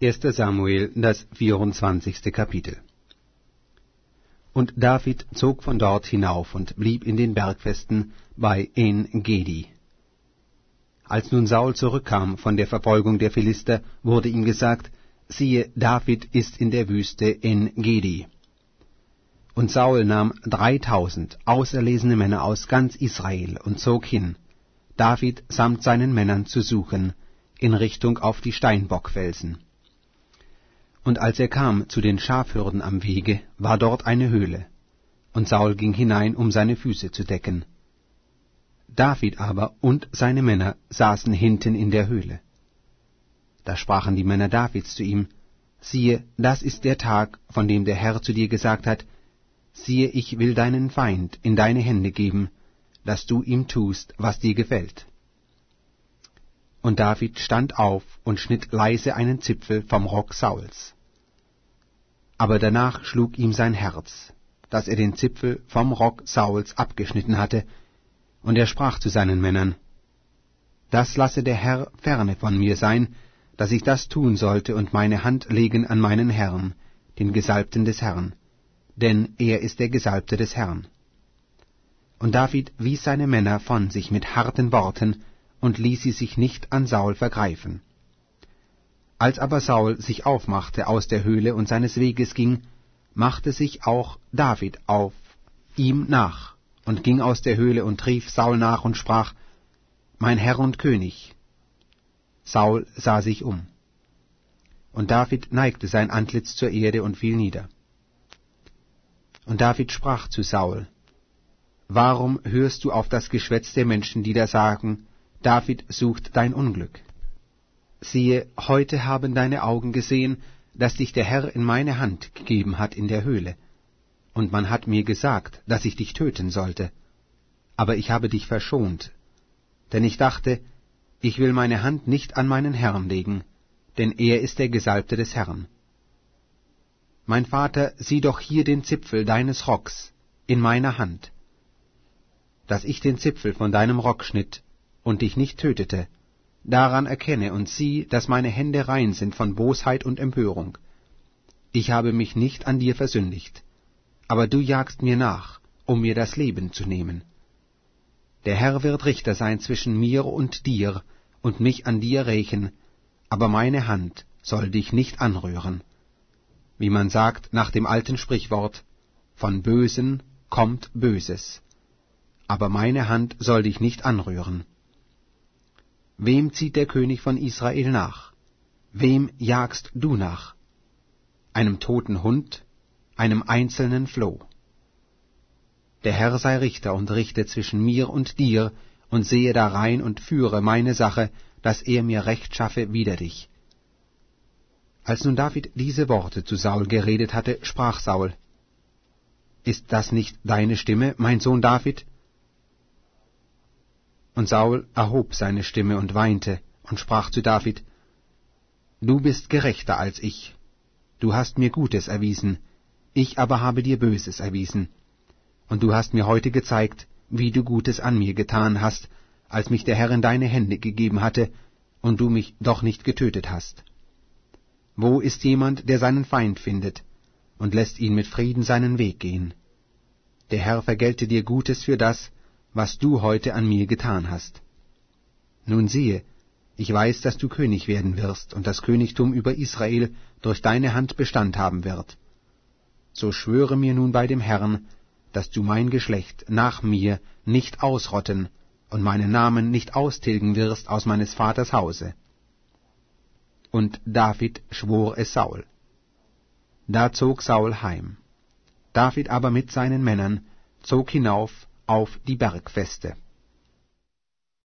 1. Samuel, das 24. Kapitel. Und David zog von dort hinauf und blieb in den Bergfesten bei En-Gedi. Als nun Saul zurückkam von der Verfolgung der Philister, wurde ihm gesagt, siehe, David ist in der Wüste En-Gedi. Und Saul nahm 3000 auserlesene Männer aus ganz Israel und zog hin, David samt seinen Männern zu suchen, in Richtung auf die Steinbockfelsen. Und als er kam zu den Schafhürden am Wege, war dort eine Höhle, und Saul ging hinein, um seine Füße zu decken. David aber und seine Männer saßen hinten in der Höhle. Da sprachen die Männer Davids zu ihm, siehe, das ist der Tag, von dem der Herr zu dir gesagt hat, siehe, ich will deinen Feind in deine Hände geben, dass du ihm tust, was dir gefällt. Und David stand auf und schnitt leise einen Zipfel vom Rock Sauls. Aber danach schlug ihm sein Herz, dass er den Zipfel vom Rock Sauls abgeschnitten hatte, und er sprach zu seinen Männern, das lasse der Herr ferne von mir sein, dass ich das tun sollte und meine Hand legen an meinen Herrn, den Gesalbten des Herrn, denn er ist der Gesalbte des Herrn. Und David wies seine Männer von sich mit harten Worten und ließ sie sich nicht an Saul vergreifen. Als aber Saul sich aufmachte aus der Höhle und seines Weges ging, machte sich auch David auf ihm nach und ging aus der Höhle und rief Saul nach und sprach, mein Herr und König. Saul sah sich um. Und David neigte sein Antlitz zur Erde und fiel nieder. Und David sprach zu Saul, warum hörst du auf das Geschwätz der Menschen, die da sagen, David sucht dein Unglück? Siehe, heute haben deine Augen gesehen, dass dich der Herr in meine Hand gegeben hat in der Höhle. Und man hat mir gesagt, dass ich dich töten sollte. Aber ich habe dich verschont, denn ich dachte, ich will meine Hand nicht an meinen Herrn legen, denn er ist der Gesalbte des Herrn. Mein Vater, sieh doch hier den Zipfel deines Rocks in meiner Hand. Dass ich den Zipfel von deinem Rock schnitt und dich nicht tötete, daran erkenne und sieh, dass meine Hände rein sind von Bosheit und Empörung. Ich habe mich nicht an dir versündigt, aber du jagst mir nach, um mir das Leben zu nehmen. Der Herr wird Richter sein zwischen mir und dir und mich an dir rächen, aber meine Hand soll dich nicht anrühren. Wie man sagt nach dem alten Sprichwort, von Bösen kommt Böses, aber meine Hand soll dich nicht anrühren. Wem zieht der König von Israel nach? Wem jagst du nach? Einem toten Hund, einem einzelnen Floh? Der Herr sei Richter und richte zwischen mir und dir und sehe darein und führe meine Sache, dass er mir Recht schaffe wider dich. Als nun David diese Worte zu Saul geredet hatte, sprach Saul, ist das nicht deine Stimme, mein Sohn David? Und Saul erhob seine Stimme und weinte und sprach zu David, du bist gerechter als ich, du hast mir Gutes erwiesen, ich aber habe dir Böses erwiesen. Und du hast mir heute gezeigt, wie du Gutes an mir getan hast, als mich der Herr in deine Hände gegeben hatte, und du mich doch nicht getötet hast. Wo ist jemand, der seinen Feind findet, und lässt ihn mit Frieden seinen Weg gehen? Der Herr vergelte dir Gutes für das, was du heute an mir getan hast. Nun siehe, ich weiß, dass du König werden wirst, und das Königtum über Israel durch deine Hand Bestand haben wird. So schwöre mir nun bei dem Herrn, dass du mein Geschlecht nach mir nicht ausrotten und meinen Namen nicht austilgen wirst aus meines Vaters Hause. Und David schwor es Saul. Da zog Saul heim. David aber mit seinen Männern zog hinauf auf die Bergfeste.